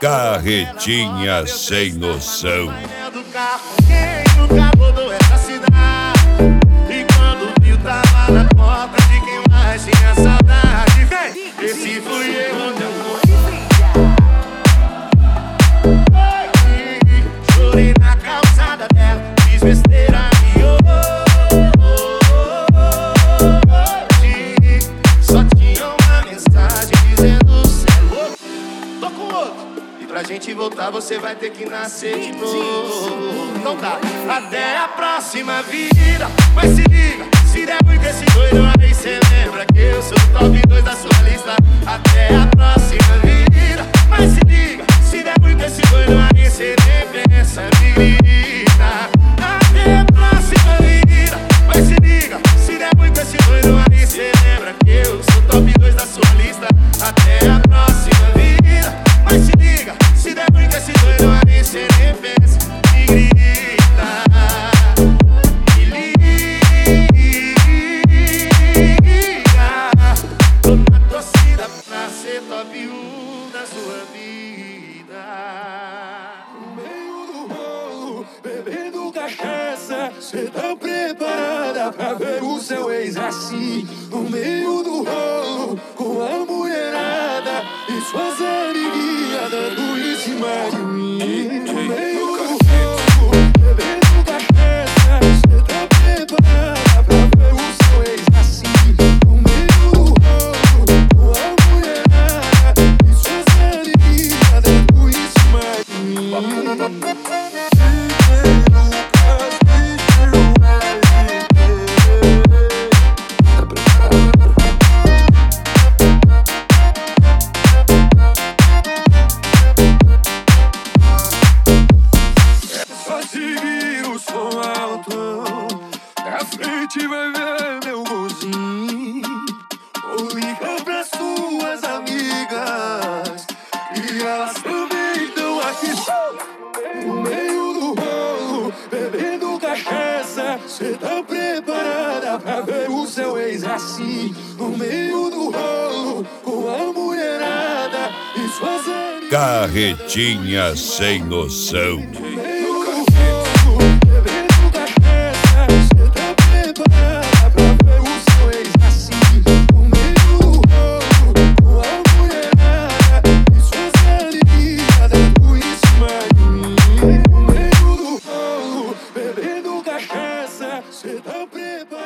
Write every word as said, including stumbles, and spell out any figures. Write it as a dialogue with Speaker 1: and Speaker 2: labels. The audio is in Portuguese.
Speaker 1: Carretinha sem noção.
Speaker 2: Quem nunca rodou essa cidade e quando viu tava na porta de quem mais tinha saudade. Vem, esse fui eu, meu chorei na calçada dela, fiz besteira e hoje só tinha uma mensagem dizendo cê é louco, tô com outro. E pra gente voltar você vai ter que nascer de novo. Então tá, até a próxima vida. Mas se liga, se der muito esse doido aí cê lembra que eu sou o top dois da sua lista. Até a próxima vida. Mas se liga, se der muito esse doido aí cê nem pensa, me grita. Até a próxima vida. Mas se liga, se der muito esse doido aí cê lembra que eu sou o top dois da sua lista. Até a próxima vida. Mas se liga, se der muito esse doido aí cê nem pensa, me grita. Me liga. Tô na torcida pra ser top um da sua vida.
Speaker 3: No meio do rolo, bebendo cachaça, cê tá preparada pra ver o seu ex assim? No meio do rolo, com a mulherada e suas amiguinhas dando em cima de mim. No meio do rolo, bebendo cachaça, cê tá preparada pra ver o seu ex assim? No meio do rolo, com a mulherada e suas amiguinhas dando em cima de mim. Só seguir o som alto, na frente vai ver meu golzinho. Ou liga pras suas amigas, e elas também estão aqui. No meio do rolo, bebendo cachaça, cê tá preparada pra ver o seu ex assim? No meio do rolo, com a mulherada e suas amigas.
Speaker 1: Carretinha sem noção.
Speaker 3: No meio do rolo, bebendo cachaça, cê tá preparada pra ver o seu ex assim? No meio do rolo, com a mulherada e suas amiguinhas dando em cima de mim. No meio do rolo, bebendo cachaça, cê tá preparada.